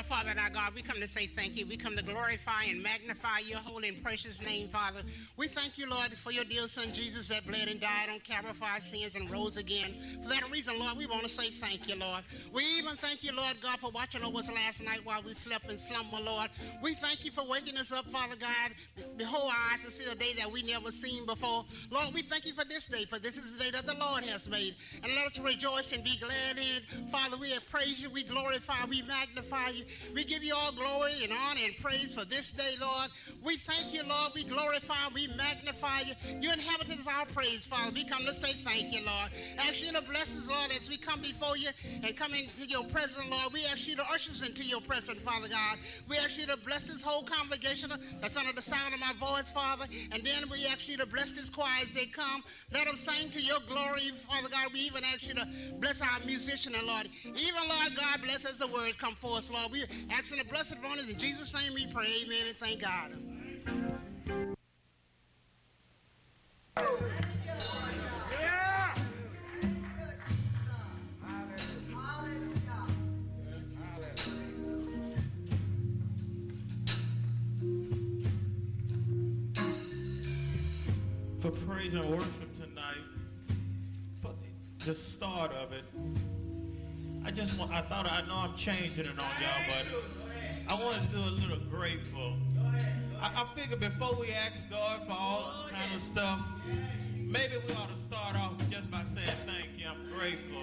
Father and our God, we come to say thank you. We come to glorify and magnify your holy and precious name, Father. We thank you, Lord, for your dear son Jesus that bled and died on Calvary for our sins and rose again. For that reason, Lord, we want to say thank you, Lord. We even thank you, Lord God, for watching over us last night while we slept in slumber, Lord. We thank you for waking us up, Father God. Behold our eyes to see a day that we never seen before. Lord, we thank you for this day, for this is the day that the Lord has made. And let us rejoice and be glad in it. Father, we praise you, we glorify, we magnify you. We give you all glory and honor and praise for this day, Lord. We thank you, Lord. We glorify, we magnify you. You inhabitants our praise, Father. We come to say thank you, Lord. Ask you to bless us, Lord, as we come before you and come into your presence, Lord. We ask you to usher us into your presence, Father God. We ask you to bless this whole congregation that's under the sound of my voice, Father. And then we ask you to bless this choir as they come. Let them sing to your glory, Father God. We even ask you to bless our musician, and Lord. Even, Lord God, bless as the word come forth, Lord. We ask in the blessed one in Jesus' name we pray. Amen and thank God. For praise and worship tonight, for the start of it, I know I'm changing it on y'all, but I wanted to do a little grateful. I figured before we ask God for all kind of stuff, maybe we ought to start off just by saying thank you. I'm grateful.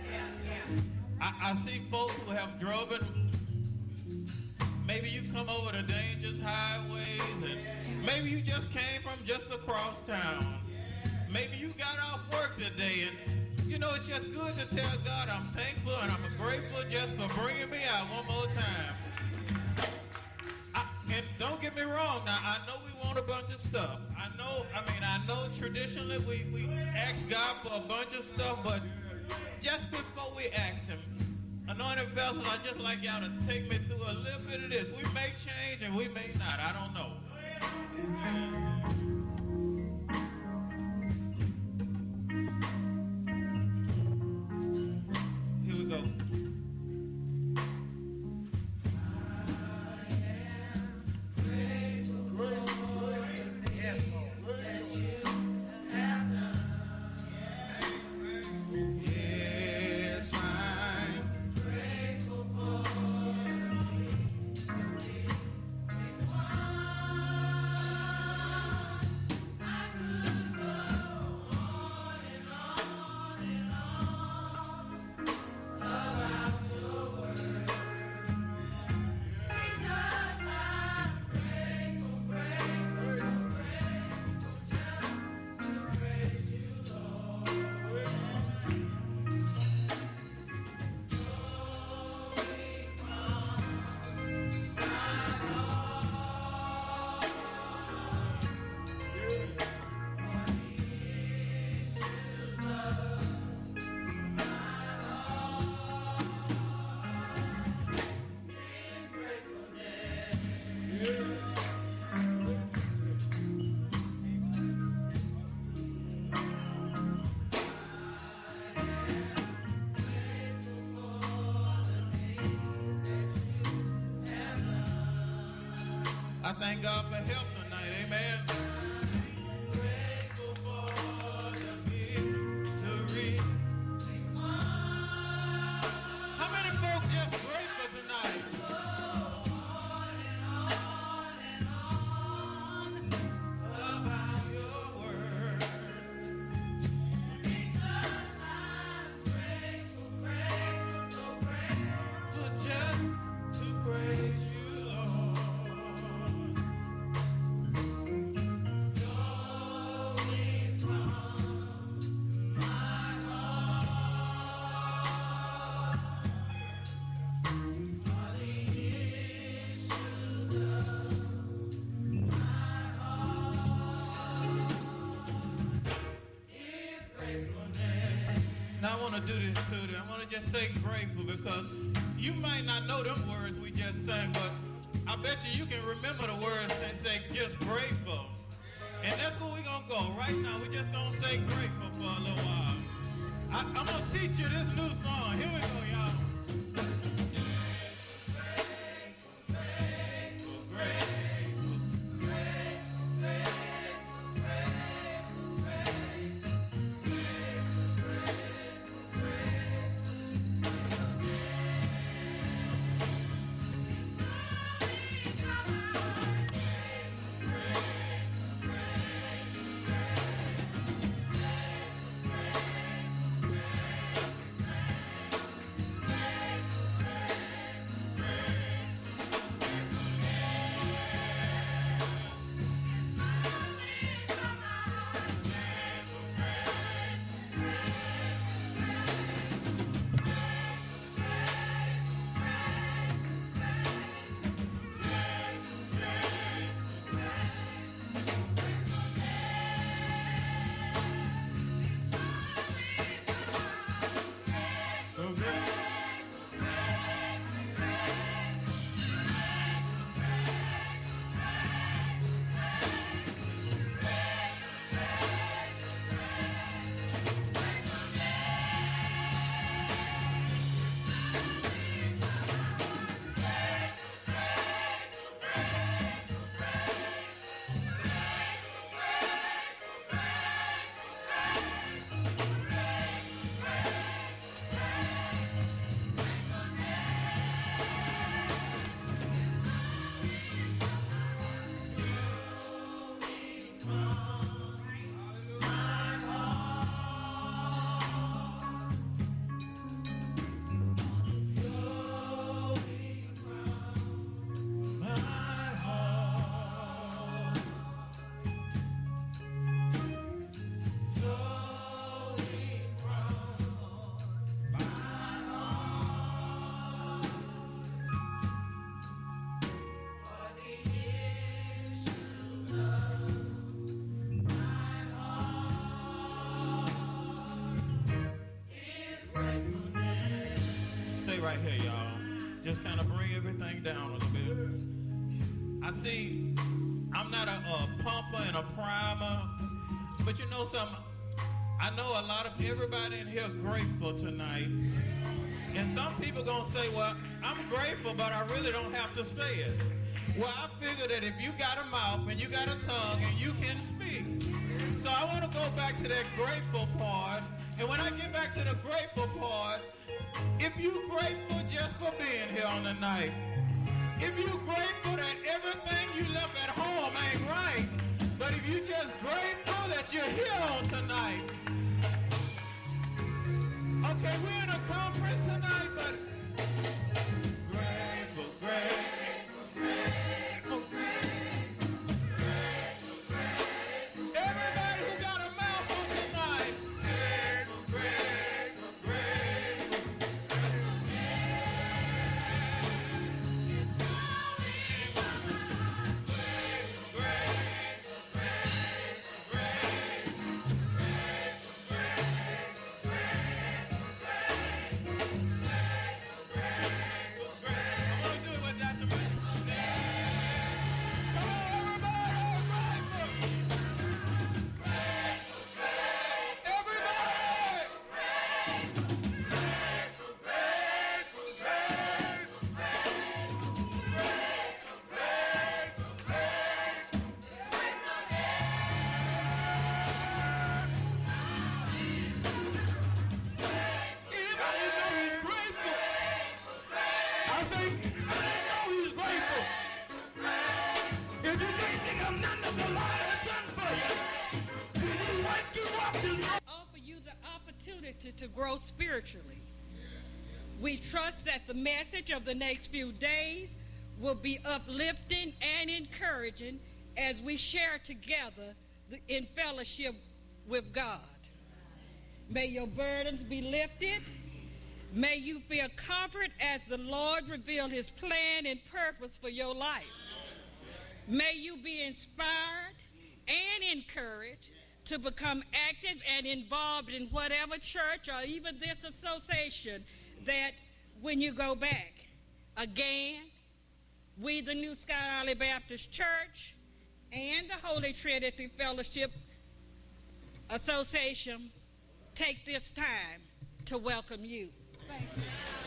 I see folks who have driven. Maybe you come over the dangerous highways, and maybe you just came from just across town. Maybe you got off work today, and you know, it's just good to tell God I'm thankful and I'm grateful just for bringing me out one more time. And don't get me wrong, now I know we want a bunch of stuff. I know traditionally we ask God for a bunch of stuff, but just before we ask him, anointed vessels, I'd just like y'all to take me through a little bit of this. We may change and we may not, I don't know. Here we go. I thank God for help tonight, amen. Grateful for the victory. How many folks just grateful tonight? On and on about your word. Because I'm grateful, so grateful just to praise you, Lord. Now I want to do this too. I want to just say grateful because you might not know them words we just sang, but I bet you can remember the words and say just grateful. And that's where we're going to go. Right now, we're just going to say grateful for a little while. I'm going to teach you this new song. Here we go, y'all. right here, y'all. Just kind of bring everything down a little bit. I see I'm not a pumper and a primer, but you know something? I know a lot of everybody in here grateful tonight. And some people gonna say, well, I'm grateful, but I really don't have to say it. Well, I figure that if you got a mouth and you got a tongue and you can speak. So I want to go back to that grateful part. And when I get back to the grateful part, if you grateful just for being here on the night, if you grateful that everything you left at home ain't right, but if you just grateful that you're here on tonight. Okay, we're in a conference tonight, but grateful, grateful, grateful, grateful, grateful, grateful. Everybody who got a mouth on tonight, grateful, grateful, grateful. To grow spiritually. We trust that the message of the next few days will be uplifting and encouraging as we share together in fellowship with God. May your burdens be lifted. May you feel comfort as the Lord reveal his plan and purpose for your life. May you be inspired and encouraged to become active and involved in whatever church or even this association that when you go back. Again, we, the New Sky Valley Baptist Church and the Holy Trinity Fellowship Association, take this time to welcome you. Thank you.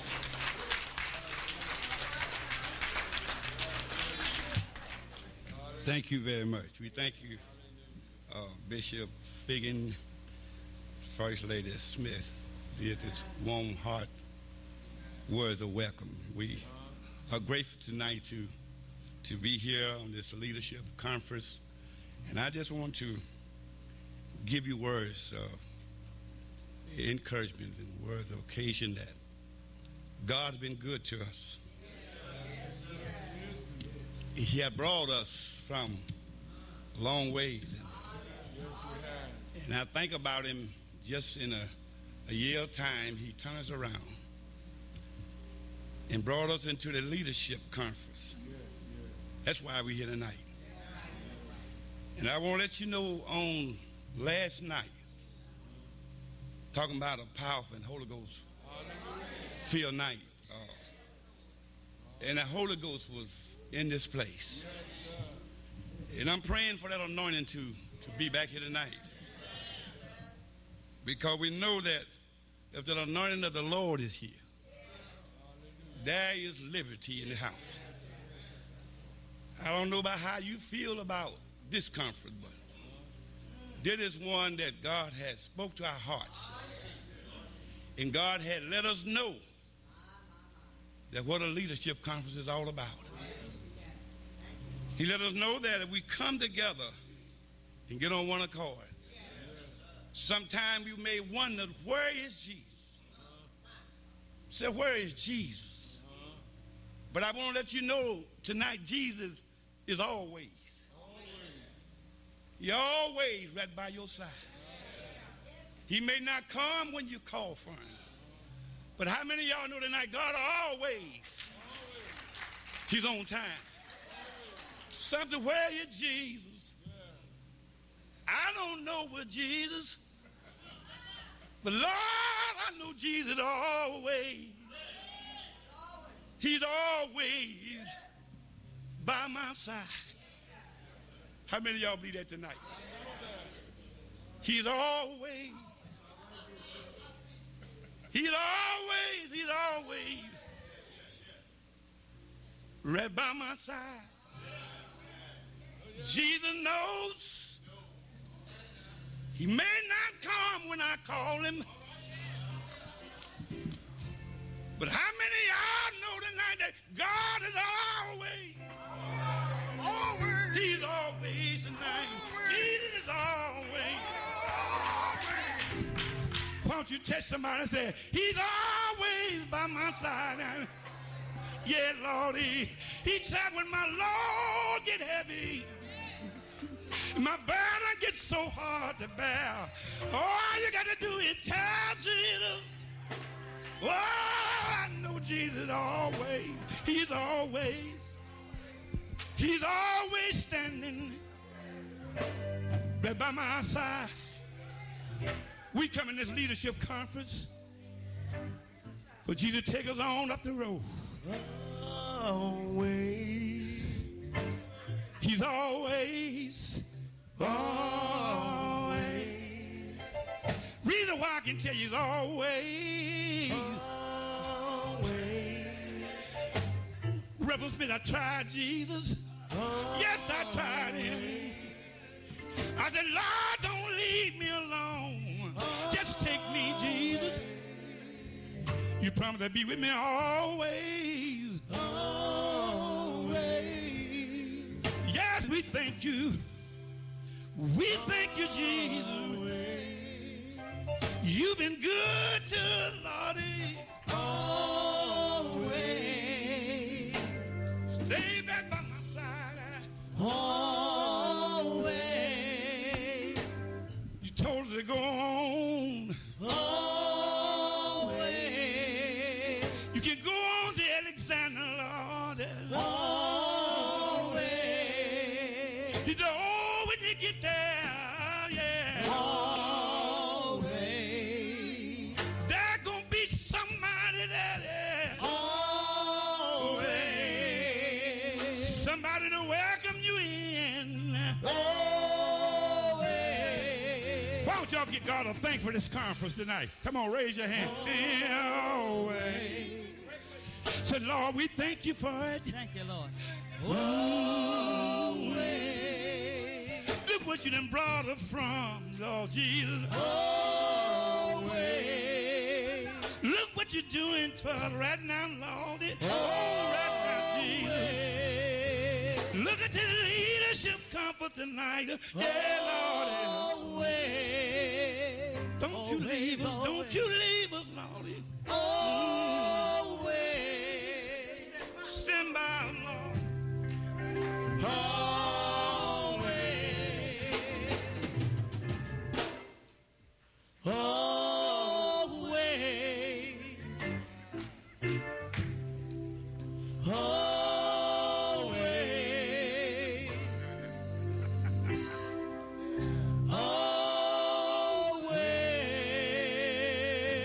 Thank you very much. We thank you, Bishop Figgin, First Lady Smith, did this warm heart words of welcome. We are grateful tonight to be here on this leadership conference, and I just want to give you words of encouragement and words of occasion that God's been good to us. He had brought us from long ways. And I think about him just in a year of time, he turned us around and brought us into the leadership conference. That's why we're here tonight. And I want to let you know on last night, talking about a powerful and Holy Ghost filled night. And the Holy Ghost was in this place. And I'm praying for that anointing to be back here tonight. Because we know that if the anointing of the Lord is here, there is liberty in the house. I don't know about how you feel about this conference, but this is one that God has spoke to our hearts. And God had let us know that what a leadership conference is all about. He let us know that if we come together and get on one accord, sometimes you may wonder, where is Jesus? Say, where is Jesus? But I want to let you know tonight, Jesus is always. He's always right by your side. He may not come when you call for him. But how many of y'all know tonight, God always, he's on time. Something, where is Jesus? I don't know where Jesus, but Lord, I know Jesus always. He's always by my side. How many of y'all believe that tonight? He's always right by my side. Jesus knows he may not come when I call him. But how many of y'all know tonight that God is always, he's always tonight. Jesus is always. Why don't you touch somebody and say, he's always by my side. Yeah, Lord, each time when my load get heavy, my burden gets so hard to bear, all you got to do is tell Jesus. Oh, I know Jesus always, he's always standing right by my side. We come in this leadership conference, but Jesus take us on up the road. Always. He's always. Reason why I can tell you he's always. Reverend Smith, I tried Jesus. Yes, I tried him. I said, Lord, don't leave me alone. Just take me, Jesus. You promised to be with me always. Yes, we thank you. We thank you, Jesus. You've been good to us, Lordy. Always. Stay back by my side. Always. You told us to go on. Always. You can go on to Alexander, Lord. Always. He said, oh, when you get there, yeah. Always. There's going to be somebody there, yeah. Always. Somebody to welcome you in. Always. Why don't y'all give God a thanks for this conference tonight? Come on, raise your hand. Always. Say, Lord, we thank you for it. Thank you, Lord. Always. Look what you done brought us from, Lord Jesus. Always. Look what you're doing to us right now, Lord. Right now, Jesus. Look at the leadership comfort tonight. Yeah, Lord. Always. Don't you leave us. Don't you leave us, Lord. Always. Stand by, Lord. Always. Always. Always. Always.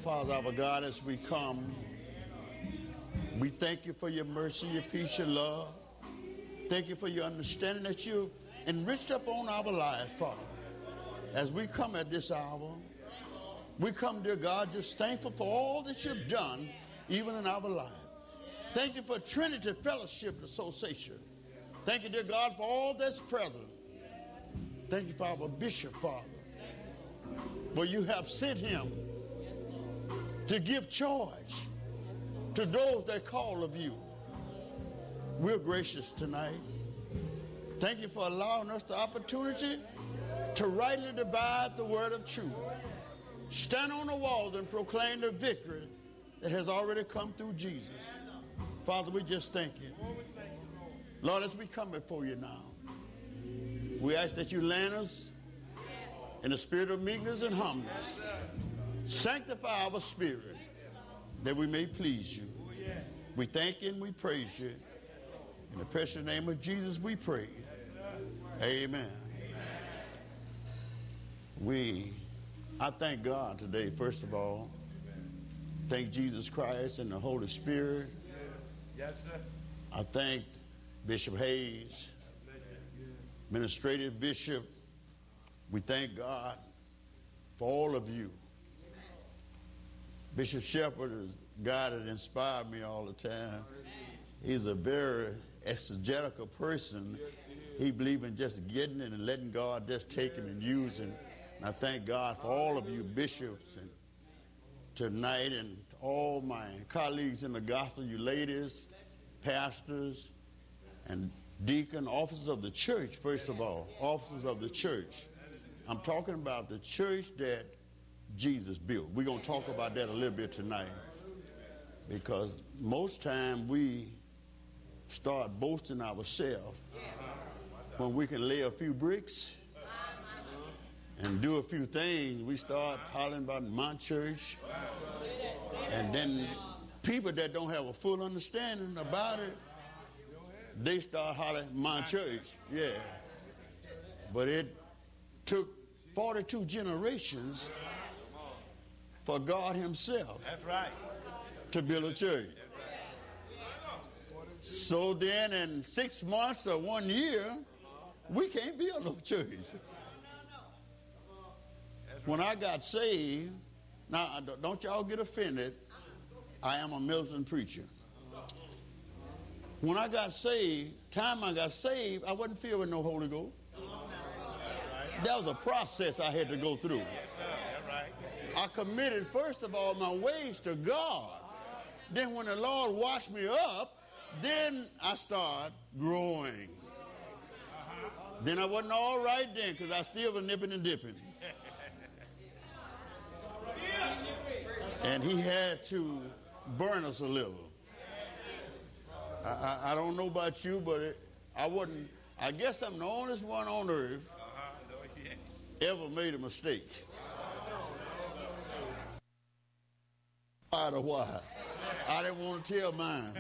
Father, our God, as we come, we thank you for your mercy, your peace, your love. Thank you for your understanding that you enriched upon our lives, Father. As we come at this hour, we come, dear God, just thankful for all that you've done, even in our life. Thank you for Trinity Fellowship Association. Thank you, dear God, for all that's present. Thank you for our bishop, Father, for you have sent him to give charge to those that call of you. We're gracious tonight. Thank you for allowing us the opportunity to rightly divide the word of truth. Stand on the walls and proclaim the victory that has already come through Jesus. Father, we just thank you. Lord, as we come before you now, we ask that you land us in the spirit of meekness and humbleness. Sanctify our spirit that we may please you. We thank you and we praise you. In the precious name of Jesus we pray. Amen. I thank God today, first of all. Thank Jesus Christ and the Holy Spirit. Yes, sir. I thank Bishop Hayes, Administrative Bishop. We thank God for all of you. Bishop Shepherd is a guy that inspired me all the time. He's a very exegetical person. He believes in just getting it and letting God just take him and use him. And I thank God for all of you bishops and tonight, and all my colleagues in the gospel, you ladies, pastors, and deacon, officers of the church, first of all, officers of the church. I'm talking about the church that Jesus built. We're going to talk about that a little bit tonight, because most time we start boasting ourselves when we can lay a few bricks and do a few things. We start hollering about my church, and then people that don't have a full understanding about it, they start hollering my church. Yeah, but it took 42 generations for God himself to build a church. So then in 6 months or 1 year, we can't build no church. When I got saved, now don't y'all get offended, I am a militant preacher. When I got saved, time I got saved, I wasn't filled with no Holy Ghost. That was a process I had to go through. I committed, first of all, my ways to God. Then when the Lord washed me up, then I started growing. Then I wasn't all right then, because I still was nipping and dipping. And he had to burn us a little. I don't know about you, but I guess I'm the only one on earth ever made a mistake. I don't know why. I didn't want to tell mine.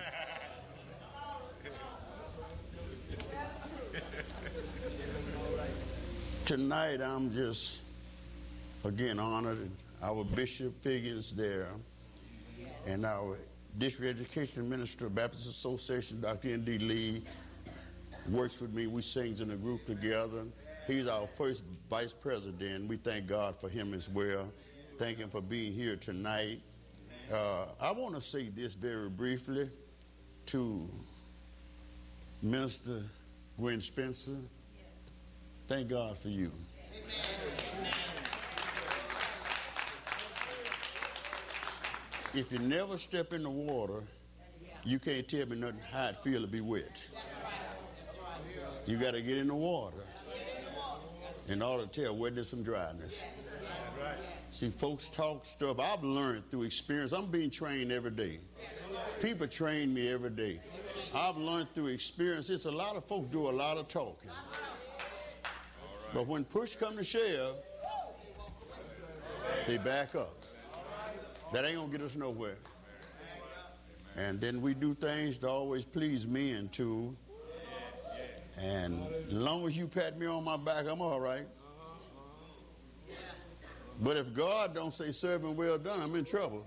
Tonight I'm just, again, honored. Our Bishop Figgins there, and our District Education Minister, Baptist Association, Dr. N.D. Lee, works with me. We sings in a group together. He's our first vice president. We thank God for him as well. Thank him for being here tonight. I want to say this very briefly to Minister Gwen Spencer. Thank God for you. Amen. If you never step in the water, you can't tell me nothing how it feels to be wet. You got to get in the water in order to tell wetness from dryness. See, folks talk stuff. I've learned through experience. I'm being trained every day. People train me every day. I've learned through experience. It's a lot of folks do a lot of talking. But when push comes to shove, they back up. That ain't gonna get us nowhere. And then we do things to always please men too. And as long as you pat me on my back, I'm all right. But if God don't say servant well done, I'm in trouble.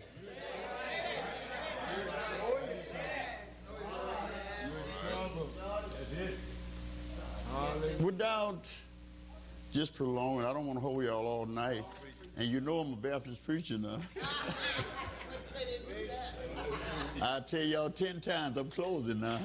Without just prolonging, I don't want to hold y'all all night. And you know I'm a Baptist preacher now. I tell y'all 10 times I'm closing now.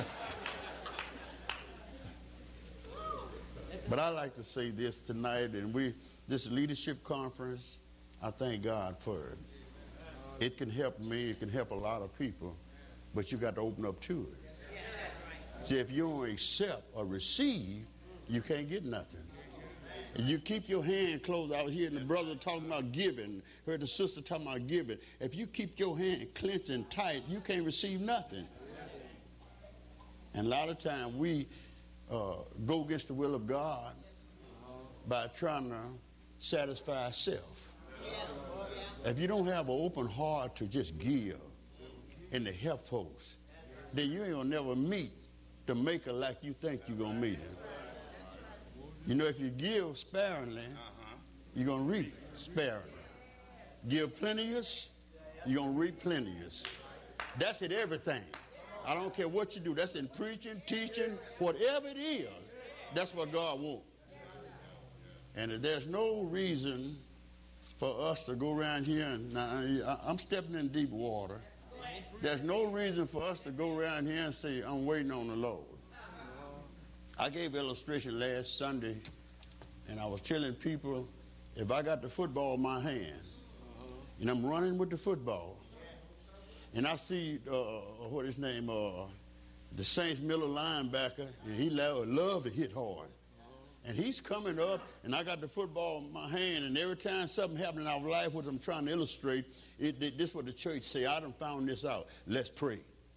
But I like to say this tonight, and this leadership conference, I thank God for it. It can help me, it can help a lot of people, but you got to open up to it. See, if you don't accept or receive, you can't get nothing. And you keep your hand closed. I was hearing the brother talking about giving, heard the sister talking about giving. If you keep your hand clenched and tight, you can't receive nothing. And a lot of times we go against the will of God by trying to satisfy self. If you don't have an open heart to just give and to help folks, then you ain't gonna never meet the maker like you think you're gonna meet him. You know, if you give sparingly, you're gonna reap sparingly. Give plenteous, you're gonna reap plenteous. That's in everything. I don't care what you do. That's in preaching, teaching, whatever it is. That's what God wants. And there's no reason for us to go around here and now I'm stepping in deep water. There's no reason for us to go around here and say, I'm waiting on the Lord. I gave an illustration last Sunday, and I was telling people, if I got the football in my hand, and I'm running with the football, and I see, what his name, the Saints Miller linebacker, and he love to hit hard. And he's coming up, and I got the football in my hand, and every time something happens in our life, what I'm trying to illustrate, this is what the church say. I done found this out. Let's pray.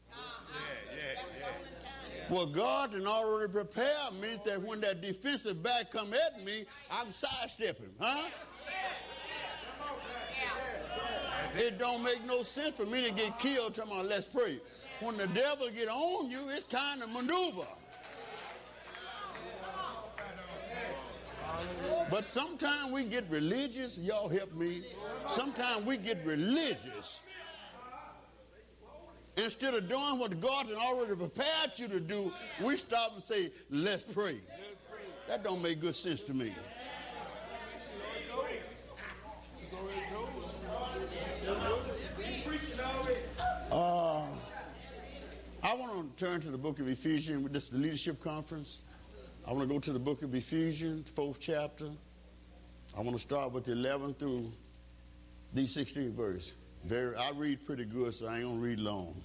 Well, God had already prepared me that when that defensive back come at me, I can sidestep him, huh? It don't make no sense for me to get killed talking about let's pray. When the devil get on you, it's time to maneuver. But sometimes we get religious. Y'all help me. Sometimes we get religious. Instead of doing what God had already prepared you to do, we stop and say, let's pray. That don't make good sense to me. I want to turn to the book of Ephesians. This is the leadership conference. I want to go to the book of Ephesians, 4th chapter. I want to start with the 11th through the 16th verse. I read pretty good, so I ain't going to read long.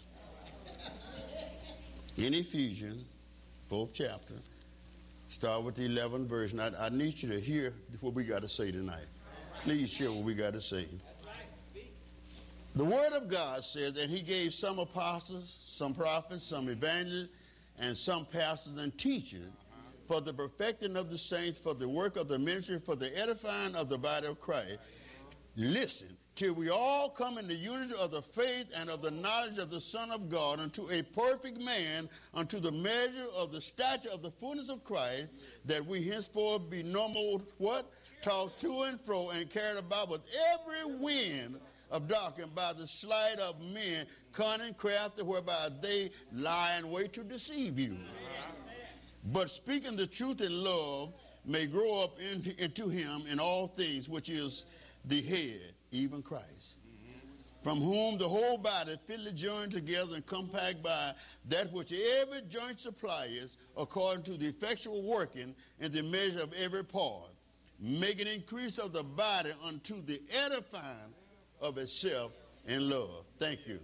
In Ephesians, 4th chapter, start with the 11th verse. And I need you to hear what we got to say tonight. Please hear what we got to say. The Word of God says that He gave some apostles, some prophets, some evangelists, and some pastors and teachers for the perfecting of the saints, for the work of the ministry, for the edifying of the body of Christ. Listen, till we all come in the unity of the faith and of the knowledge of the Son of God, unto a perfect man, unto the measure of the stature of the fullness of Christ, that we henceforth be no more, what? Tossed to and fro and carried about with every wind of doctrine by the sleight of men, cunning, crafty, whereby they lie in wait to deceive you. But speaking the truth in love may grow up into him in all things, which is the head, even Christ, from whom the whole body fitly joined together and compact by that which every joint supplies, according to the effectual working in the measure of every part, make an increase of the body unto the edifying of itself in love. Thank you.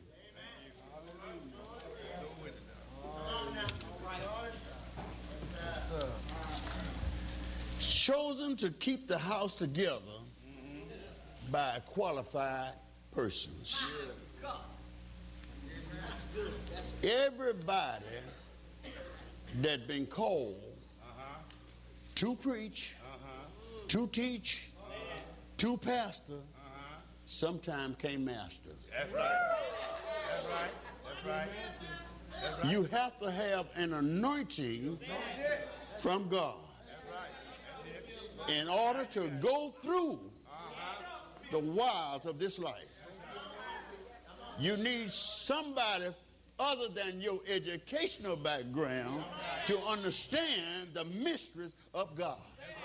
Chosen to keep the house together by qualified persons. Everybody that been called to preach, to teach, to pastor, sometimes can't master. That's right. That's right. That's right. That's right. You have to have an anointing from God in order to go through the wiles of this life. You need somebody other than your educational background to understand the mysteries of God.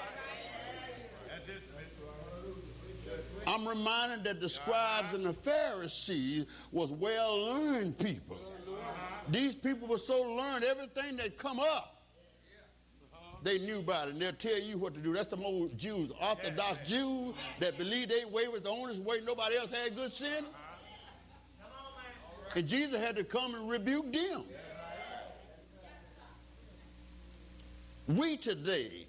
I'm reminded that the scribes and the Pharisees was well-learned people. These people were so learned, everything that come up, they knew about it, and they'll tell you what to do. That's the old Jews, Orthodox Jews that believe their way was the only way, nobody else had good sin. And Jesus had to come and rebuke them. We today,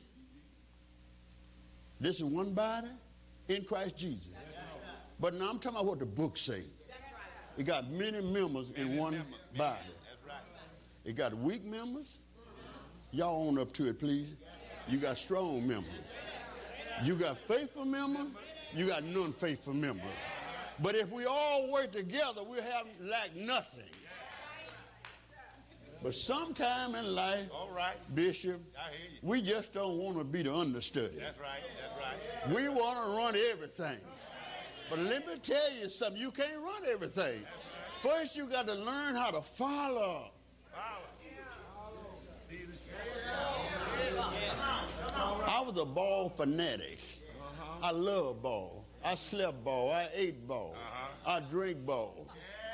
this is one body in Christ Jesus. But now I'm talking about what the book say. It got many members in one body. It got weak members. Y'all own up to it, please. You got strong members. You got faithful members. You got non-faithful members. But if we all work together, we have lack nothing. But sometime in life, Bishop, we just don't want to be the understudy. That's right. We want to run everything. But let me tell you something, you can't run everything. First, you got to learn how to follow. I was a ball fanatic. I love ball. I slept ball. I ate ball. I drank ball.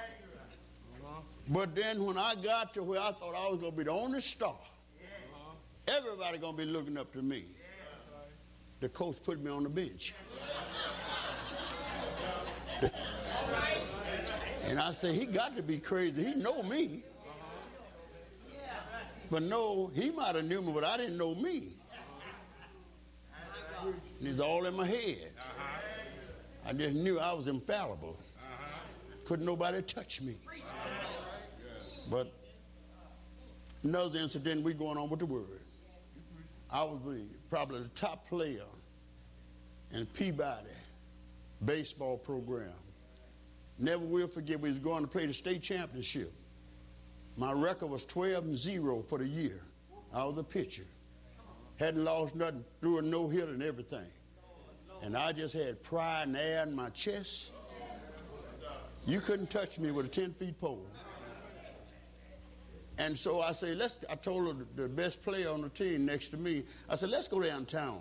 But then when I got to where I thought I was going to be the only star, everybody going to be looking up to me. The coach put me on the bench. And I say, he got to be crazy. He know me. But no, he might have knew me, but I didn't know me. And it's all in my head. I just knew I was infallible. Couldn't nobody touch me. But another incident, we going on with the word. I was probably the top player in Peabody baseball program. Never will forget, we was going to play the state championship. My record was 12-0 for the year. I was a pitcher. Hadn't lost nothing, threw a no-hitter and everything. And I just had pride and air in my chest. You couldn't touch me with a 10-foot pole. And so I say, I told her, the best player on the team next to me, I said, let's go downtown.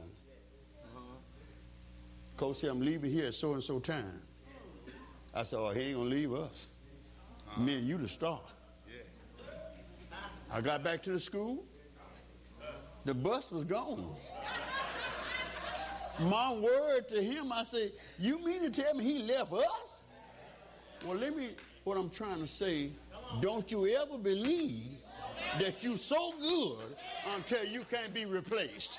Coach said, I'm leaving here at so-and-so time. I said, oh, he ain't gonna leave us. Me and you the star. I got back to the school. The bus was gone. My word to him, I said, you mean to tell me he left us? Well, what I'm trying to say, don't you ever believe that you're so good until you can't be replaced.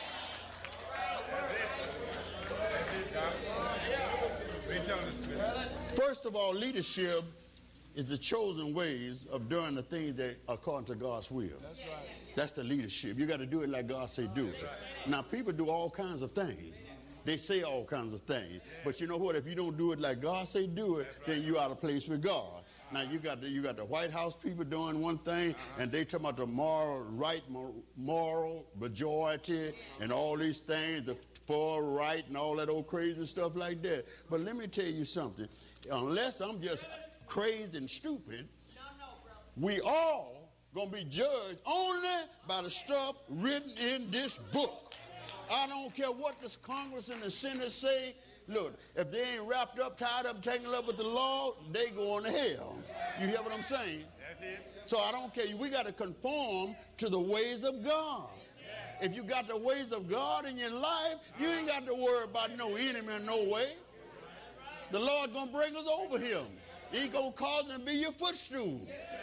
First of all, leadership is the chosen ways of doing the things that are according to God's will. That's right. That's the leadership. You got to do it like God say do it. Right. Now, people do all kinds of things. They say all kinds of things. But you know what? If you don't do it like God say do it, then you're out of place with God. Now, you got the White House people doing one thing, and they talking about the moral majority and all these things, the far right and all that old crazy stuff like that. But let me tell you something. Unless I'm just crazy and stupid, we all gonna be judged only by the stuff written in this book. I don't care what the Congress and the Senate say. Look, if they ain't wrapped up, tied up, tangled up with the law, they going to hell. You hear what I'm saying? That's it. So I don't care. We got to conform to the ways of God. If you got the ways of God in your life, you ain't got to worry about no enemy in no way. The Lord gonna bring us over him. He gonna cause him to be your footstool.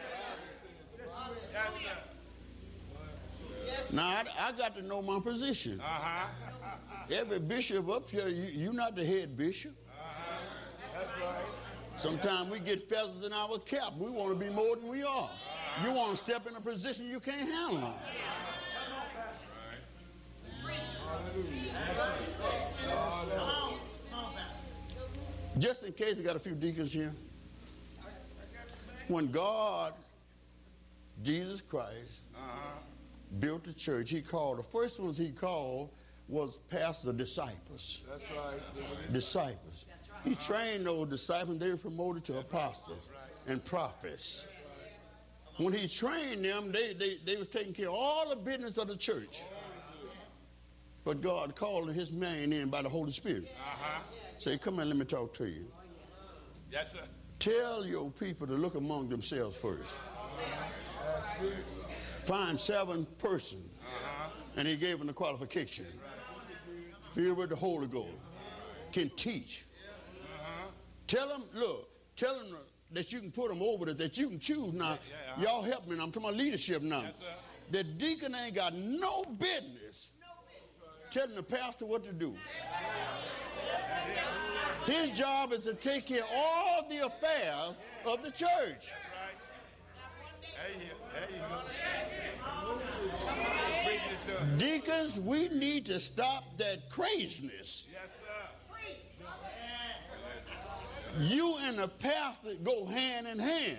Now, I got to know my position. Every bishop up here, you're not the head bishop. That's right. Sometimes we get feathers in our cap. We want to be more than we are. You want to step in a position you can't handle. Just in case I got a few deacons here. When God, Jesus Christ, built the church, he called, the first ones he called was pastor disciples. That's right. Disciples. That's He trained those disciples. They were promoted to apostles and prophets. When he trained them, they was taking care of all the business of the church. But God called his man in by the Holy Spirit. Say, come here, let me talk to you. Yes, sir. Tell your people to look among themselves first. Find 7 persons. And he gave them the qualification. Filled with the Holy Ghost. Can teach. Tell them, look, tell them that you can put them over there, that you can choose now. Y'all help me now. I'm talking about leadership now. Yes, sir. The deacon ain't got no business telling the pastor what to do. His job is to take care of all the affairs of the church. Deacons, we need to stop that craziness. Yes, sir. You and the pastor go hand in hand.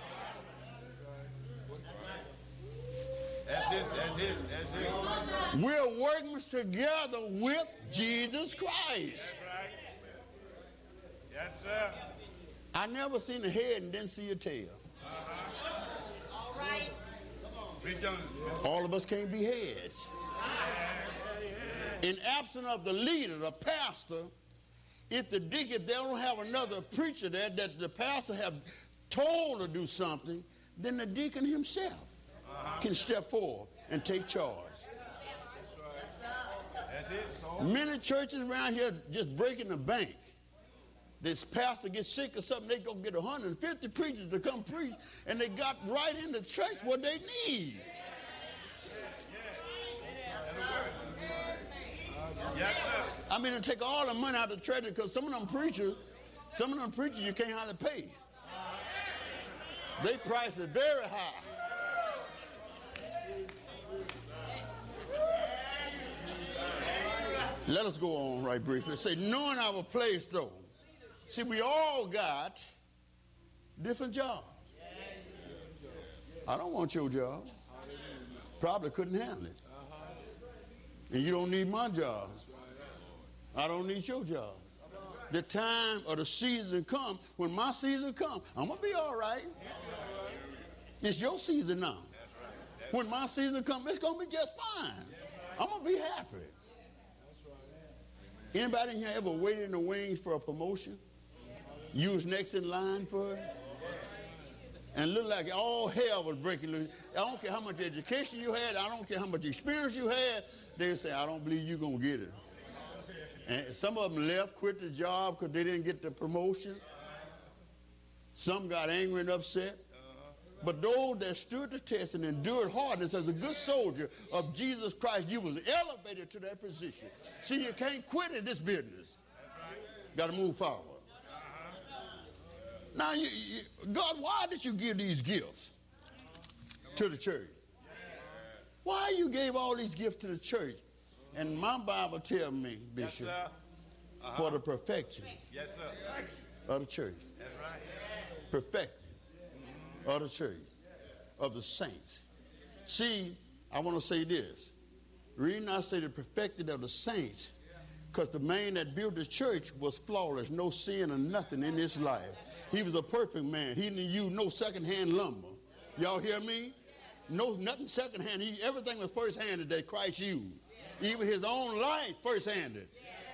That's it, that's it, that's it. We're working together with Jesus Christ. That's right. Yes, sir. I never seen a head and didn't see a tail. All right. Preach on it. All of us can't be heads. In absence of the leader, the pastor, if the deacon, they don't have another preacher there that the pastor have told to do something, then the deacon himself can step forward and take charge. That's it. Many churches around here just breaking the bank. This pastor gets sick or something, they go get 150 preachers to come preach, and they got right in the church what they need. Yes, sir. I mean, it take all the money out of the treasury because some of them preachers you can't hardly pay. They price it very high. Let us go on right briefly. Say, knowing our place though. See, we all got different jobs. I don't want your job. Probably couldn't handle it. And you don't need my job. I don't need your job. The time or the season come, when my season comes, I'm going to be all right. It's your season now. When my season comes, it's going to be just fine. I'm going to be happy. Anybody in here ever waited in the wings for a promotion? You was next in line for it? And looked like all hell was breaking loose. I don't care how much education you had. I don't care how much experience you had. They say, I don't believe you're going to get it. And some of them left, quit the job because they didn't get the promotion. Some got angry and upset. But those that stood the test and endured hardness as a good soldier of Jesus Christ, you was elevated to that position. See, you can't quit in this business. Got to move forward. Now, God, why did you give these gifts to the church? Why you gave all these gifts to the church? And my Bible tells me, Bishop, Yes, sir. for the perfection Yes, sir. of the church. That's right. Perfecting of the church, of the saints. See, I want to say this. The reason I say the perfected of the saints, because the man that built the church was flawless, no sin or nothing in his life. He was a perfect man. He didn't use no secondhand lumber. Y'all hear me? No, nothing secondhand. Everything was first-handed that Christ used. Even his own life first-handed.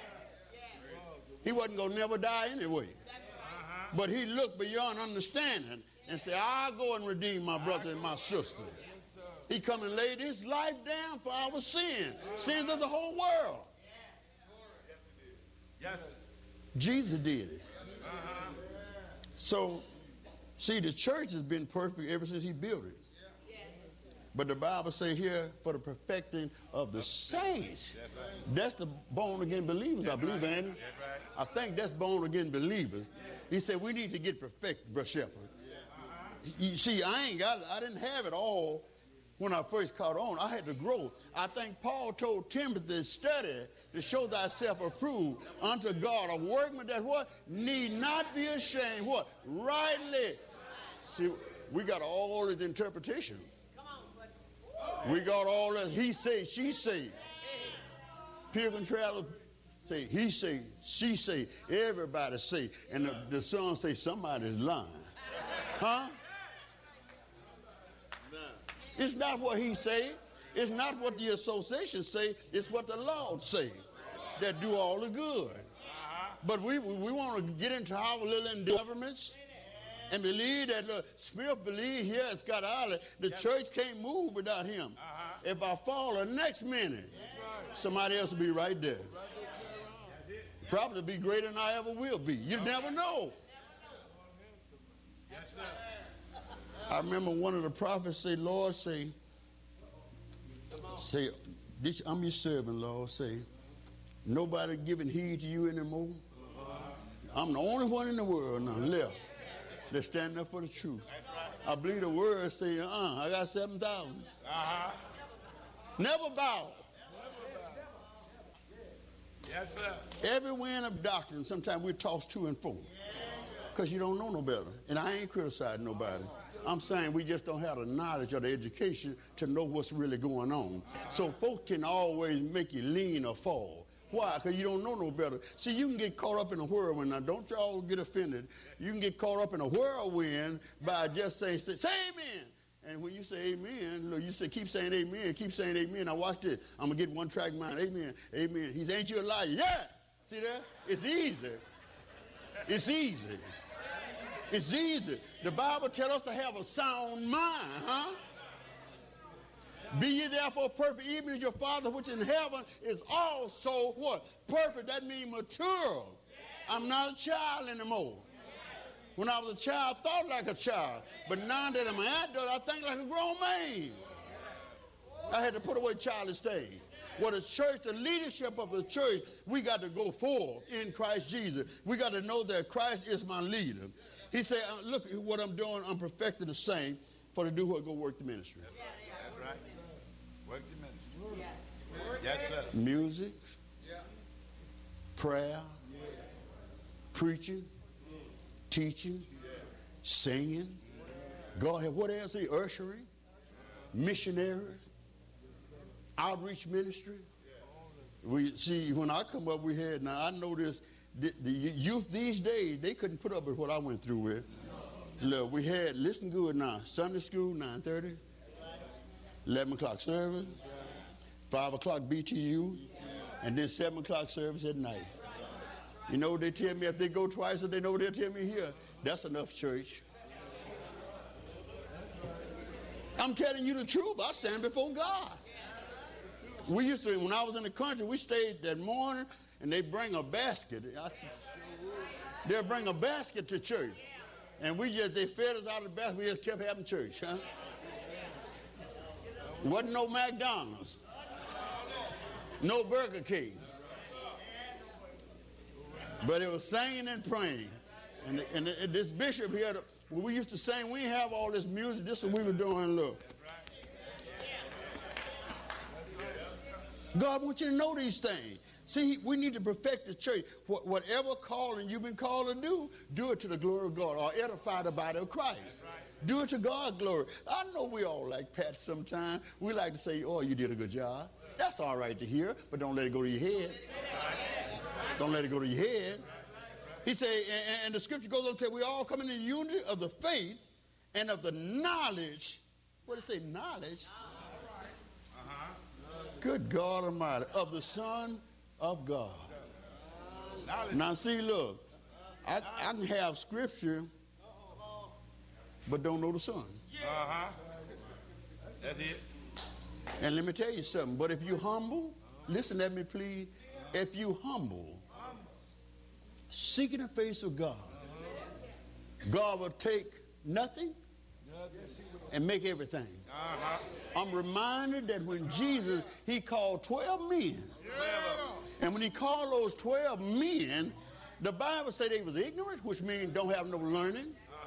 He wasn't going to never die anyway. But he looked beyond understanding and said, I'll go and redeem my brother and my sister. He come and laid his life down for our sins of the whole world. Yes. Jesus did it. So, see, the church has been perfect ever since he built it. But the Bible says here, for the perfecting of the saints. That's the born-again believers, I believe, ain't it? I think that's born-again believers. He said, we need to get perfected, Brother Shepherd. You see, I didn't have it all when I first caught on. I had to grow. I think Paul told Timothy to study to show thyself approved unto God, a workman that what? Need not be ashamed. What? Rightly. See, we got all this interpretation. We got all this he say, she say. Pilgrim Traveler say, he say, she say, everybody say, and the son say somebody's lying. Huh? It's not what he say. It's not what the association say. It's what the Lord say that do all the good. But we want to get into our little endeavorments and believe that Smith believe here it's got out of the church can't move without him. If I fall the next minute, somebody else will be right there. Probably be greater than I ever will be. You never know. I remember one of the prophets say, Lord, say, I'm your servant, Lord, say, nobody giving heed to you anymore. I'm the only one in the world now left that's standing up for the truth. I believe the word say, I got 7,000. Never bow. Yes, sir. Every wind of doctrine, sometimes we're tossed to and fro because you don't know no better. And I ain't criticizing nobody. I'm saying we just don't have the knowledge or the education to know what's really going on. So folks can always make you lean or fall. Why? Because you don't know no better. See, you can get caught up in a whirlwind. Now, don't y'all get offended. You can get caught up in a whirlwind by just saying, say amen. And when you say amen, look, you say, keep saying amen, keep saying amen. Now watch this. I'm going to get one track mind. Amen, amen. He says, ain't you a liar? Yeah. See that? It's easy. It's easy. It's easy. The Bible tells us to have a sound mind, huh? Be ye therefore perfect, even as your Father which in heaven is also what? Perfect. That means mature. I'm not a child anymore. When I was a child, I thought like a child. But now that I'm an adult, I think like a grown man. I had to put away childish things. Well, the church, the leadership of the church, we got to go forward in Christ Jesus. We got to know that Christ is my leader. He said, look at what I'm doing. I'm perfecting the same for to do what? Go work the ministry. That's right. Work the ministry. Yes, sir. Music, prayer, preaching, teaching, singing. God, what else? Ushering, missionary, outreach ministry. We see when I come up, we had, now I know this, the youth these days, they couldn't put up with what I went through with. Look, we had, listen good now, Sunday school, 9:30, 11 o'clock service, 5 o'clock BTU, and then 7 o'clock service at night. You know, they tell me if they go twice, they know they'll tell me here, that's enough church. I'm telling you the truth. I stand before God. We used to, when I was in the country, we stayed that morning, and they bring a basket. They'll bring a basket to church. And they fed us out of the basket. We just kept having church, huh? Wasn't no McDonald's. No Burger King. But it was singing and praying. And this bishop here, when we used to sing, we didn't have all this music. This is what we were doing, look. God wants you to know these things. See, we need to perfect the church. Whatever calling you've been called to do it to the glory of God or edify the body of Christ. Do it to God's glory. I know we all like pats sometimes. We like to say, oh, you did a good job. That's all right to hear, but don't let it go to your head. Don't let it go to your head. He said, and the scripture goes on to say, we all come in the unity of the faith and of the knowledge. What does it say? Knowledge? Good God Almighty. Of the Son of God. Now see, look. I can have scripture, but don't know the Son. That's it. And let me tell you something. But if you humble, listen at me, please. If you humble, seeking the face of God, God will take nothing and make everything. I'm reminded that when Jesus, he called 12 men. And when he called those 12 men, the Bible said they was ignorant, which means don't have no learning.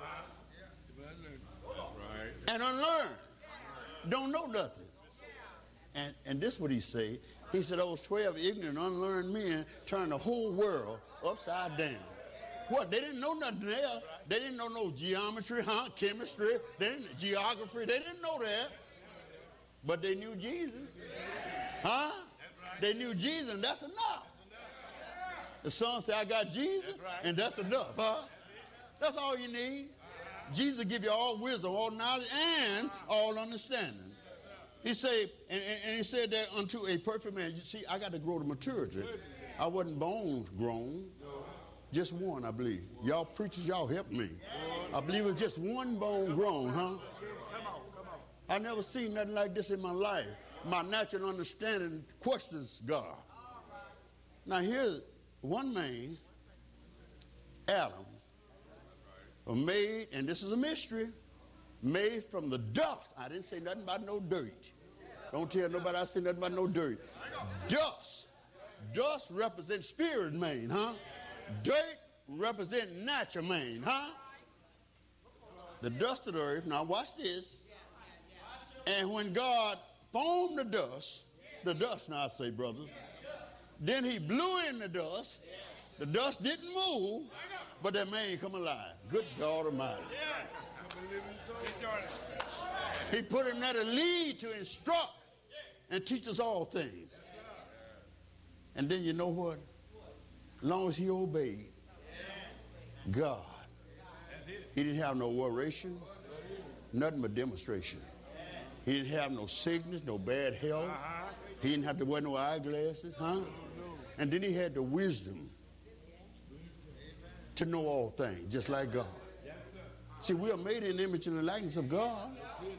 And unlearned. Don't know nothing. And this is what he said. He said those 12 ignorant, unlearned men turned the whole world upside down. What? They didn't know nothing there. They didn't know no geometry, chemistry, geography. They didn't know that. But they knew Jesus. They knew Jesus, and that's enough. The Son said, I got Jesus, and that's enough, huh? That's all you need. Jesus give you all wisdom, all knowledge, and all understanding. He said, and he said that unto a perfect man. You see, I got to grow to maturity. I wasn't born grown. Just one, I believe. Y'all preachers, y'all help me. I believe it's just one bone grown, huh? I never seen nothing like this in my life. My natural understanding questions God. Now here's one man, Adam, was made, and this is a mystery, made from the dust. I didn't say nothing about no dirt. Don't tell nobody I said nothing about no dirt. Dust. Dust represents spirit man, huh? Dirt represents natural man, huh? The dust of the earth. Now watch this. And when God formed the dust now I say, brothers, then he blew in the dust. The dust didn't move, but that man come alive. Good God Almighty. He put him there to lead, to instruct, and teach us all things. And then you know what? As long as he obeyed God, he didn't have no oration, nothing but demonstration. He didn't have no sickness, no bad health. He didn't have to wear no eyeglasses, huh? And then he had the wisdom to know all things, just like God. See, we are made in the image and the likeness of God.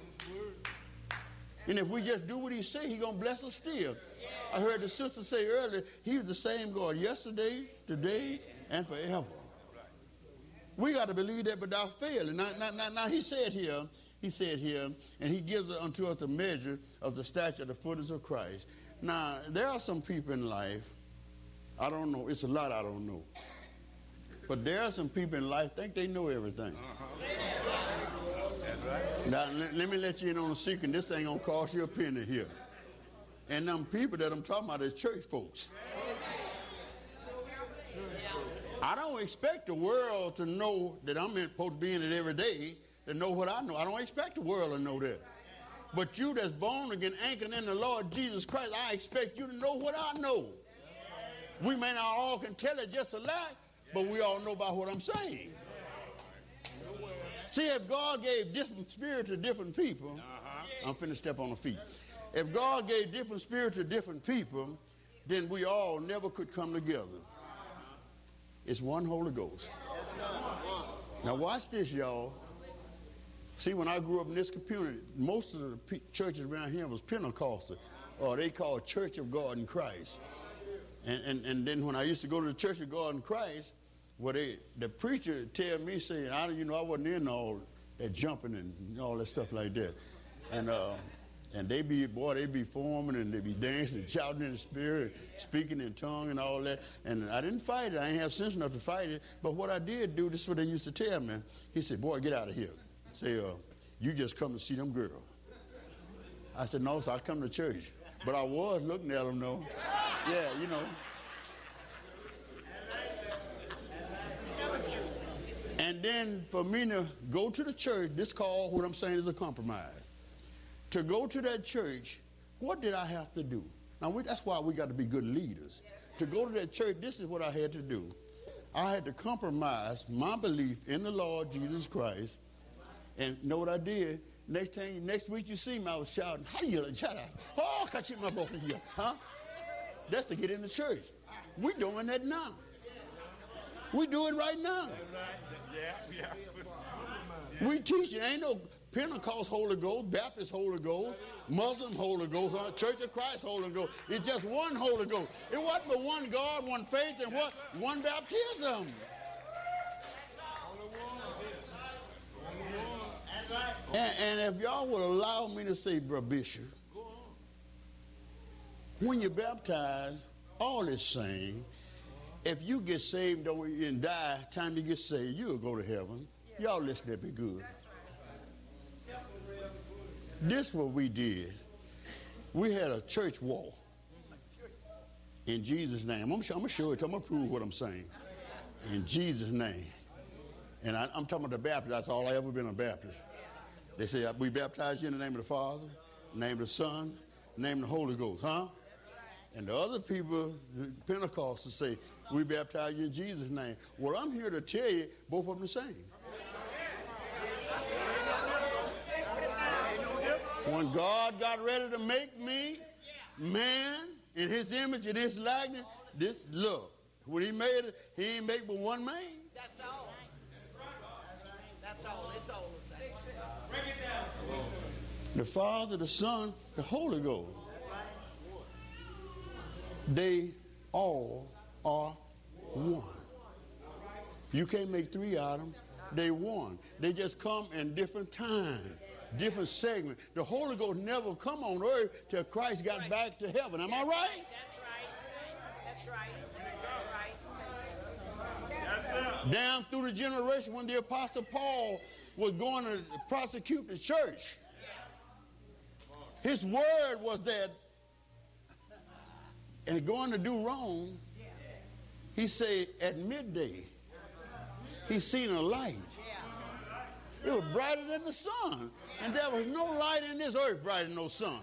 And if we just do what he say, he's going to bless us still. I heard the sister say earlier, he's the same God yesterday, today, and forever. We got to believe that without failing. Now he said here, and he gives unto us the measure of the stature of the fullness of Christ. Now, there are some people in life, I don't know, it's a lot I don't know. But there are some people in life think they know everything. That's right. Now, let me let you in on a secret. This ain't going to cost you a penny here. And them people that I'm talking about is church folks. I don't expect the world to know that I'm supposed to be in it every day, to know what I know. I don't expect the world to know that. But you that's born again, anchored in the Lord Jesus Christ, I expect you to know what I know. We may not all can tell it just a lot, but we all know about what I'm saying. See, if God gave different spirit to different people, I'm finna step on the feet. If God gave different spirit to different people, then we all never could come together. It's one Holy Ghost. Now watch this, y'all. See, when I grew up in this community, most of the churches around here was Pentecostal, or they called Church of God in Christ. And then when I used to go to the Church of God in Christ, well, the preacher tell me saying, I wasn't in all that jumping and all that stuff like that. And they be forming and they be dancing, shouting in the spirit, speaking in tongue and all that. And I didn't fight it. I ain't have sense enough to fight it. But what I did do, this is what they used to tell me. He said, boy, get out of here. Say, you just come to see them girls. I said, no, so I come to church. But I was looking at them, though. Yeah, you know. And then for me to go to the church, this called, what I'm saying is a compromise. To go to that church, what did I have to do? Now, that's why we got to be good leaders. To go to that church, this is what I had to do. I had to compromise my belief in the Lord Jesus Christ. And you know what I did? Next week you see me, I was shouting, how do you shout out? Oh, catch you my boy here, huh? That's to get in the church. We're doing that now. We do it right now. We teach it. Ain't no Pentecost Holy Ghost, Baptist Holy Ghost, Muslim Holy Ghost, Church of Christ Holy Ghost. It's just one Holy Ghost. It wasn't but one God, one faith, and what? One baptism. And if y'all would allow me to say, Brother Bishop, when you're baptized, all is same. If you get saved and die, time to get saved, you'll go to heaven. Y'all listen to me good. This is what we did. We had a church wall. In Jesus' name. I'm going to show it. I'm going to prove what I'm saying. In Jesus' name. And I'm talking about the Baptist. That's all I ever been a Baptist. They say, we baptize you in the name of the Father, in the name of the Son, in the name of the Holy Ghost, huh? And the other people, the Pentecostals, say, we baptize you in Jesus' name. Well, I'm here to tell you, both of them the same. When God got ready to make me man in his image and his likeness, this, look, when he made it, he ain't make but one man. That's all. That's all. It's all the same. The Father, the Son, the Holy Ghost. They all are one. You can't make three out of them. They one. They just come in different times, different segments. The Holy Ghost never come on earth till Christ got back to heaven. Am I right? That's right. That's right. Down through the generation when the Apostle Paul was going to prosecute the church, his word was that, and going to do wrong, he said at midday, he seen a light. It was brighter than the sun. And there was no light in this earth brighter than no sun.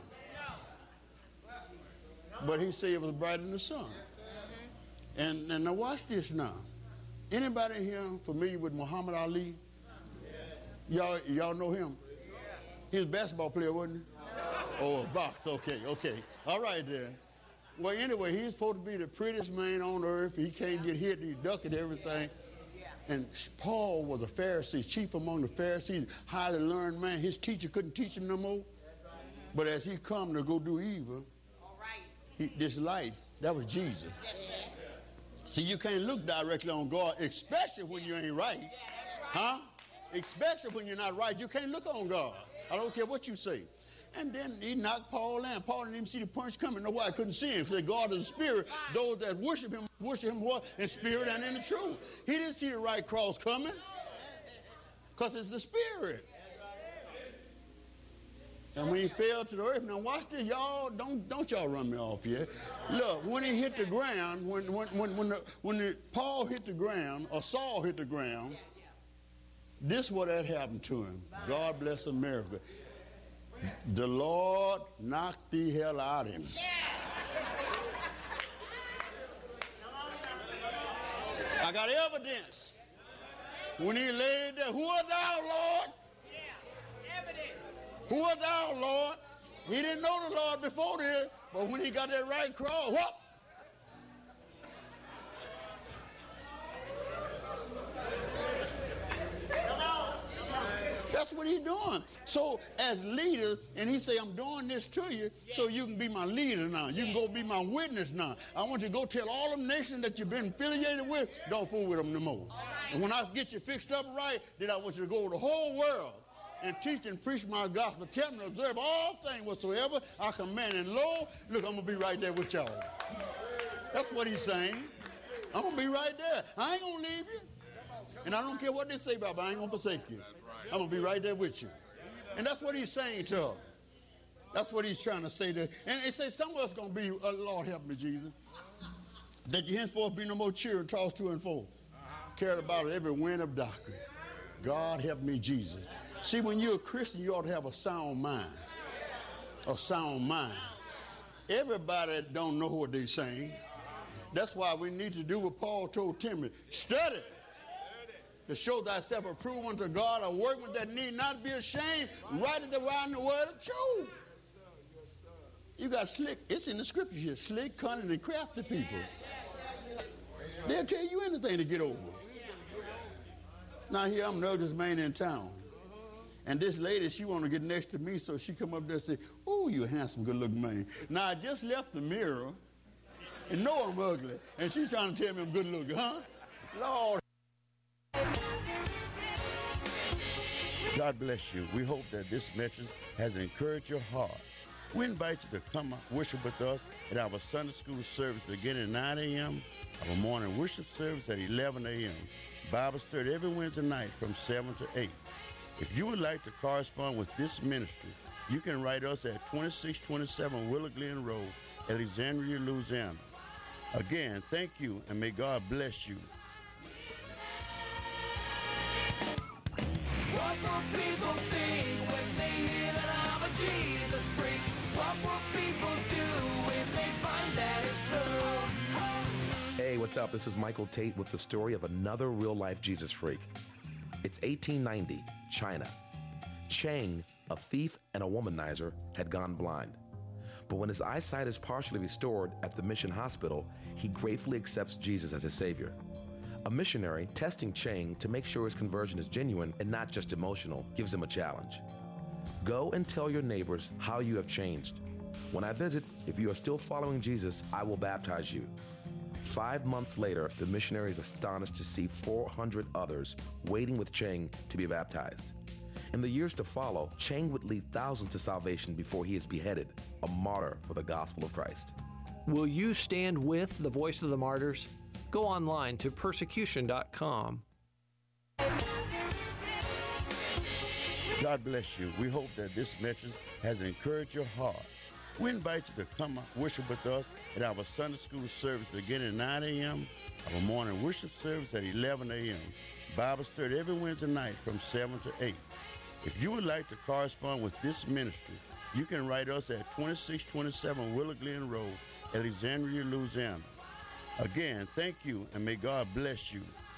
But he said it was brighter than the sun. And now watch this now. Anybody in here familiar with Muhammad Ali? Y'all know him? He was a basketball player, wasn't he? Oh, a box, okay. All right then. Well, anyway, he's supposed to be the prettiest man on earth. He can't get hit, he ducked everything. And Paul was a Pharisee, chief among the Pharisees, highly learned man. His teacher couldn't teach him no more. But as he come to go do evil, this light, that was Jesus. See, you can't look directly on God, especially when you ain't right. Huh? Especially when you're not right, you can't look on God. I don't care what you say. And then he knocked Paul down. Paul didn't even see the punch coming. No, I couldn't see him. He said, God is a spirit. Those that worship him what? In spirit and in the truth. He didn't see the right cross coming because it's the spirit. And when he fell to the earth, now watch this, y'all. Don't y'all run me off yet. Look, when he hit the ground, when Paul hit the ground, or Saul hit the ground, this is what had happened to him. God bless America. The Lord knocked the hell out of him. I got evidence. When he laid there, who art thou, Lord? Who art thou, Lord? He didn't know the Lord before this, but when he got that right cross, whoop. That's what he's doing. So as leader, and he say, I'm doing this to you so you can be my leader now. You can go be my witness now. I want you to go tell all them nations that you've been affiliated with, don't fool with them no more. And when I get you fixed up right, then I want you to go to the whole world and teach and preach my gospel. Tell them to observe all things whatsoever I command. And lo, look, I'm going to be right there with y'all. That's what he's saying. I'm going to be right there. I ain't going to leave you. And I don't care what they say about me. I ain't going to forsake you. I'm going to be right there with you. And that's what he's saying to us. That's what he's trying to say to. And it says some of us going to be, Lord help me, Jesus, that you henceforth be no more cheering, tossed to and fro, cared about every wind of doctrine. God help me, Jesus. See, when you're a Christian, you ought to have a sound mind. A sound mind. Everybody don't know what they're saying. That's why we need to do what Paul told Timothy. Study to show thyself approved unto God, a workman that need not be ashamed, rightly dividing the word of truth. You got slick, it's in the scripture here, slick, cunning, and crafty people. They'll tell you anything to get over. Now here I'm the ugliest man in town. And this lady, she want to get next to me, so she come up there and say, oh, you a handsome, good-looking man. Now I just left the mirror and know I'm ugly, and she's trying to tell me I'm good-looking, huh? Lord. God bless you. We hope that this message has encouraged your heart. We invite you to come worship with us at our Sunday school service beginning at 9 a.m., our morning worship service at 11 a.m., Bible study every Wednesday night from 7 to 8. If you would like to correspond with this ministry, you can write us at 2627 Willow Glen Road, Alexandria, Louisiana. Again, thank you, and may God bless you. What will people think when they hear that I'm a Jesus freak? What will people do when they find that What's up? This is Michael Tate with the story of another real-life Jesus freak. It's 1890, China. Cheng, a thief and a womanizer, had gone blind. But when his eyesight is partially restored at the mission hospital, he gratefully accepts Jesus as his savior. A missionary, testing Cheng to make sure his conversion is genuine and not just emotional, gives him a challenge. Go and tell your neighbors how you have changed. When I visit, if you are still following Jesus, I will baptize you. 5 months later, the missionary is astonished to see 400 others waiting with Cheng to be baptized. In the years to follow, Cheng would lead thousands to salvation before he is beheaded, a martyr for the gospel of Christ. Will you stand with the Voice of the Martyrs? Go online to persecution.com. God bless you. We hope that this message has encouraged your heart. We invite you to come worship with us at our Sunday school service beginning at 9 a.m., our morning worship service at 11 a.m., Bible study every Wednesday night from 7 to 8. If you would like to correspond with this ministry, you can write us at 2627 Willow Glen Road, Alexandria, Louisiana. Again, thank you, and may God bless you.